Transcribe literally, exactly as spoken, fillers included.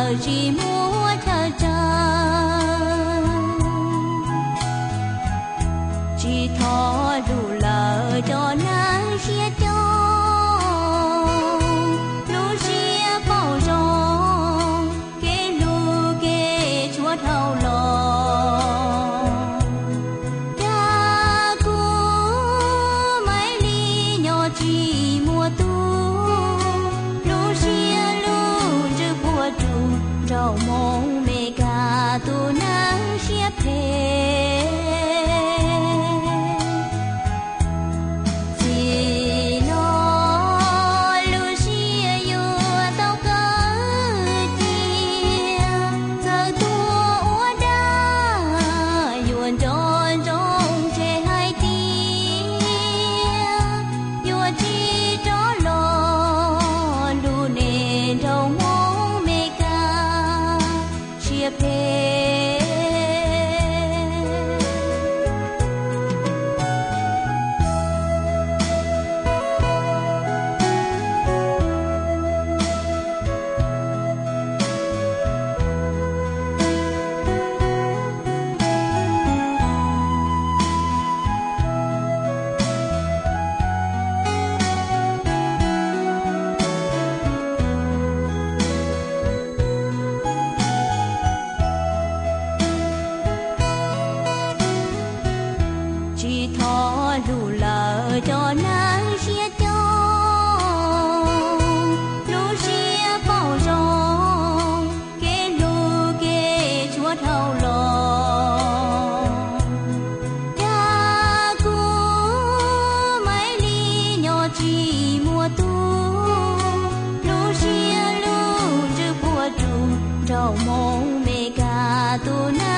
lỡ chỉ mua chờ chờ chỉ thọ đủ lỡ cho nắng chia cho lu chia bao rong kế lu kế chúa thâu lo cha cô mấy ly nhỏ chỉ mua tu lu chia lu chữ bùa trụ trâu mong mẹ cả tu nắng chia thế trâu mong mẹ cả tu na